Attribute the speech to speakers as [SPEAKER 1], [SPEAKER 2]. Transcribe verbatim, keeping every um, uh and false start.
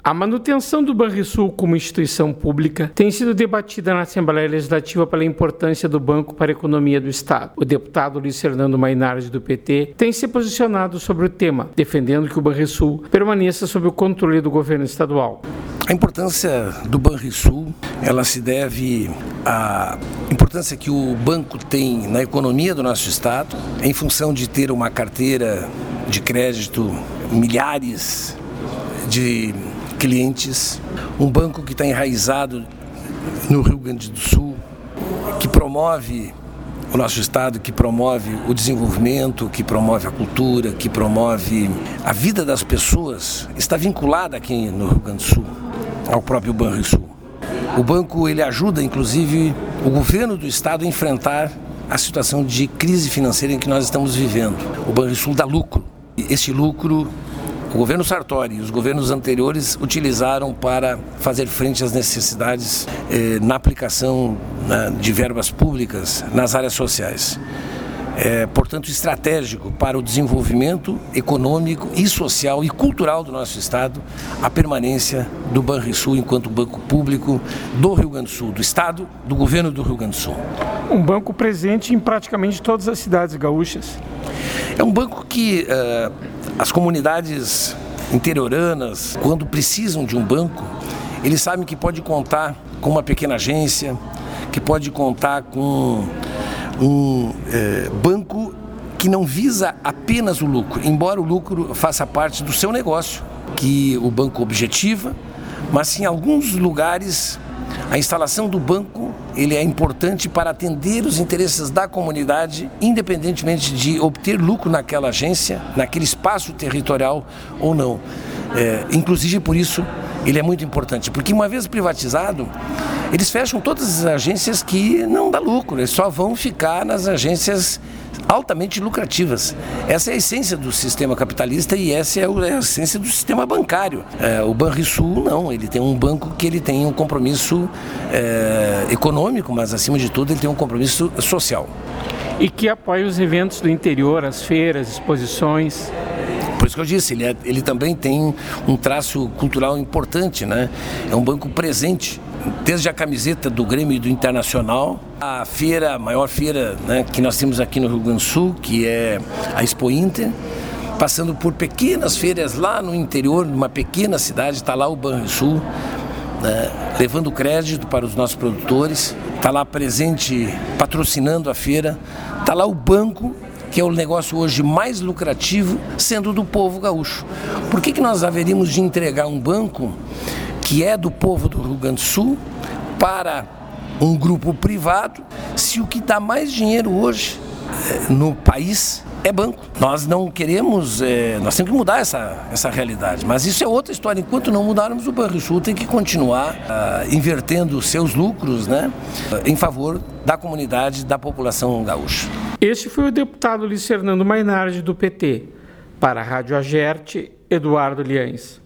[SPEAKER 1] A manutenção do Banrisul como instituição pública tem sido debatida na Assembleia Legislativa pela importância do banco para a economia do Estado. O deputado Luiz Fernando Mainardi, do P T, tem se posicionado sobre o tema, defendendo que o Banrisul permaneça sob o controle do governo estadual.
[SPEAKER 2] A importância do Banrisul, ela se deve à importância que o banco tem na economia do nosso Estado, em função de ter uma carteira de crédito, milhares de clientes, um banco que está enraizado no Rio Grande do Sul, que promove o nosso estado, que promove o desenvolvimento, que promove a cultura, que promove a vida das pessoas, está vinculada aqui no Rio Grande do Sul ao próprio Banrisul. O banco ele ajuda, inclusive, o governo do estado a enfrentar a situação de crise financeira em que nós estamos vivendo. O Banrisul dá lucro. Esse lucro o governo Sartori e os governos anteriores utilizaram para fazer frente às necessidades eh, na aplicação né, de verbas públicas nas áreas sociais. É, portanto, estratégico para o desenvolvimento econômico e social e cultural do nosso Estado a permanência do Banrisul enquanto banco público do Rio Grande do Sul, do Estado, do governo do Rio Grande do Sul.
[SPEAKER 1] Um banco presente em praticamente todas as cidades gaúchas.
[SPEAKER 2] É um banco que uh, as comunidades interioranas, quando precisam de um banco, eles sabem que pode contar com uma pequena agência, que pode contar com um eh, banco que não visa apenas o lucro, embora o lucro faça parte do seu negócio, que o banco objetiva, mas em alguns lugares a instalação do banco ele é importante para atender os interesses da comunidade, independentemente de obter lucro naquela agência, naquele espaço territorial ou não. É, inclusive por isso ele é muito importante, porque uma vez privatizado, eles fecham todas as agências que não dá lucro, eles só vão ficar nas agências altamente lucrativas. Essa é a essência do sistema capitalista e essa é a essência do sistema bancário. É, o Banrisul não, ele tem um banco que ele tem um compromisso é, econômico, mas acima de tudo ele tem um compromisso social.
[SPEAKER 1] E que apoia os eventos do interior, as feiras, exposições.
[SPEAKER 2] Por isso que eu disse, ele, é, ele também tem um traço cultural importante, né? É um banco presente, desde a camiseta do Grêmio e do Internacional, a feira, a maior feira né, que nós temos aqui no Rio Grande do Sul, que é a Expo Inter, passando por pequenas feiras lá no interior, numa pequena cidade, está lá o Banrisul, né, levando crédito para os nossos produtores, está lá presente, patrocinando a feira, está lá o banco, que é o negócio hoje mais lucrativo, sendo do povo gaúcho. Por que que nós haveríamos de entregar um banco que é do povo do Rio Grande do Sul para um grupo privado, se o que dá mais dinheiro hoje é, no país é banco? Nós não queremos, é, nós temos que mudar essa, essa realidade, mas isso é outra história. Enquanto não mudarmos, o Banrisul tem que continuar uh, invertendo os seus lucros né, em favor da comunidade, da população gaúcha.
[SPEAKER 1] Este foi o deputado Luiz Fernando Mainardi, do P T. Para a Rádio Agerte, Eduardo Liães.